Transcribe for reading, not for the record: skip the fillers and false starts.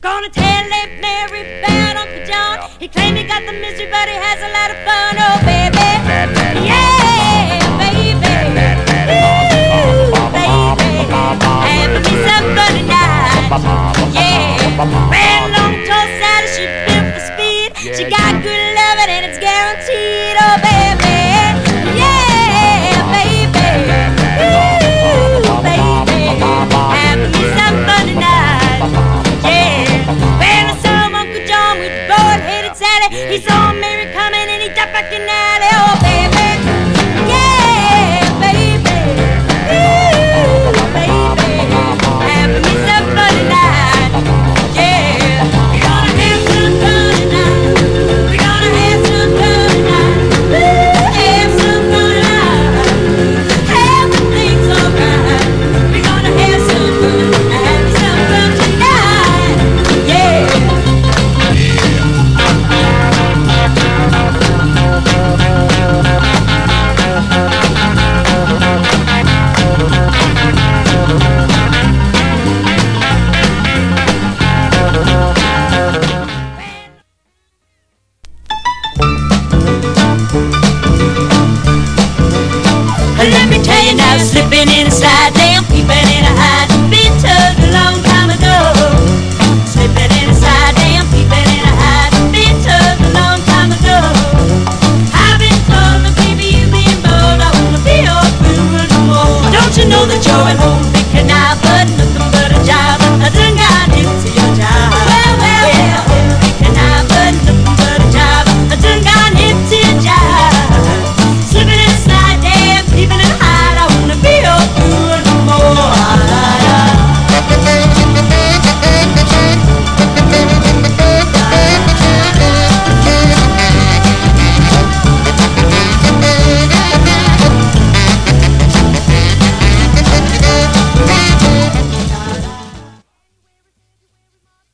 Gonna tell that Mary about Uncle John. He claimed he got the misery, but he has a lot of fun. Oh, baby. Yeah, baby. Ooh, baby. Having me some fun tonight. Yeah. Well, long tall Sally, she built for speed. She got good loving and it's guaranteed. Oh, baby. Yeah, baby. Ooh, baby. Having me some fun tonight. Yeah. Well, I saw Uncle John with the boy-headed Sally. He saw Mary